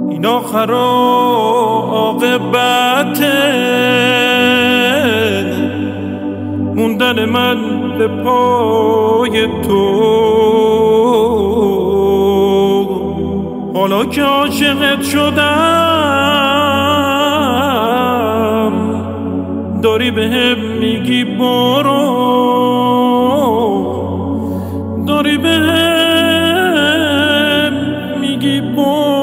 این آخر عاقبت موندن من به پای تو. حالا که عاشقت شدم داری بهم میگی برو، داری بهم میگی برو.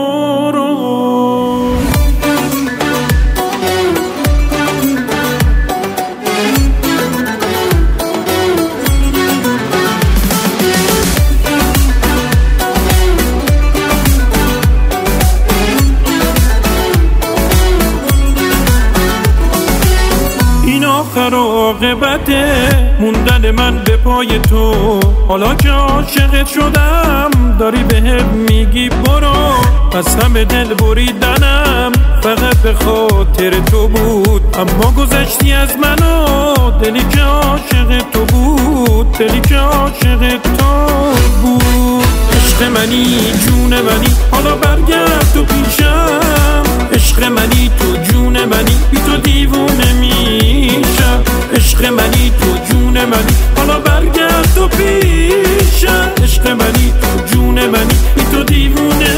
آخر عاقبت موندن من به پای تو. حالا که عاشقت شدم داری بهم میگی برو. از همه دل بریدنم فقط به خاطر تو بود، اما گذشتی از منو دلی که عاشق تو بود، دلی که عاشق تو بود. عشق منی جون منی حالا برگرد تو پیشم، عشق منی تو جون منی بی تو دیوونه میشم. عشق منی تو جون منی حالا برگرد تو پیشم، عشق منی تو جون منی بی تو دیوونه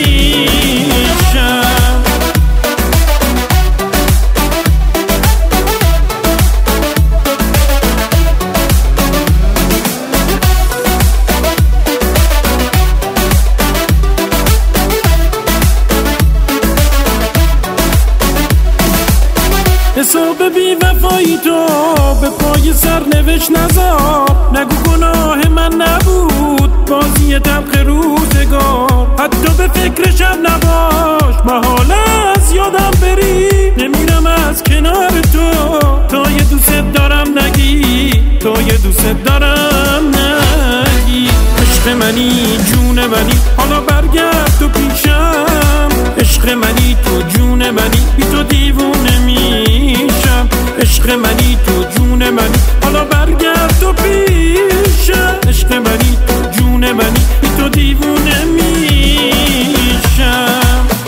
میشم. حساب بی وفایی تو به پای سرنوشت نذار. نگو گناه من نبود بازی تلخ روزگار. حتی به فکر شب نباش محاله از یادم بری. نمیرم از کنار تو تا یه دوست دارم نگی، تا یه دوست دارم نگی. عشق منی جون منی حالا برگرد تو پیشم، عشق منی تو جون منی بی تو دیوونه میشم. عشق منی تو جون منی حالا برگرد تو پیشم، عشق منی تو جون منی بی تو دیوونه میشم.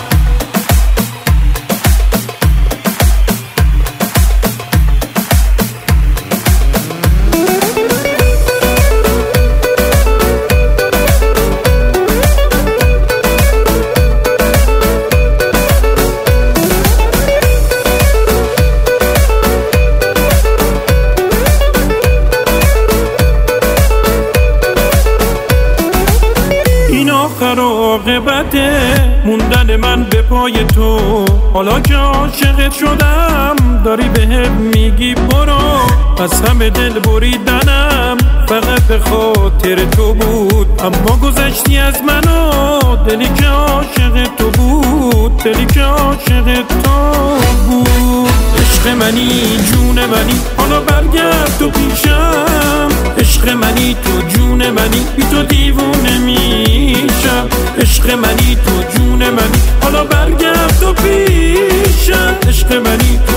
آخر عاقبت موندن من به پای تو. حالا که عاشقت شدم داری بهم میگی برو. از همه دل بریدنم فقط به خاطر تو بود، اما گذشتی از منو دلی که عاشق تو بود، دلی که عاشق تو بود. عشق منی جون منی حالا برگرد تو پیشم، عشق منی تو جون منی بی تو دیوونه میشم. عشق منی تو جون منی حالا برگرد تو پیشم، عشق منی تو